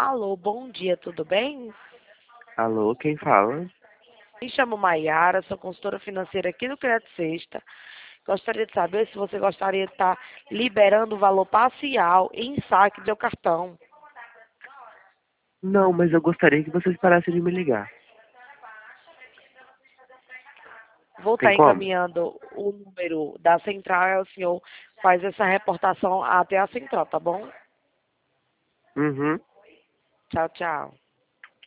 Alô, bom dia, tudo bem? Alô, quem fala? Me chamo Maiara, sou consultora financeira aqui do Crédito Sexta. Gostaria de saber se você gostaria de estar liberando o valor parcial em saque do seu cartão. Não, mas eu gostaria que vocês parassem de me ligar. Vou Tem estar como? encaminhando o número da central e o senhor faz essa reportação até a central, tá bom? Uhum. Tchau, tchau.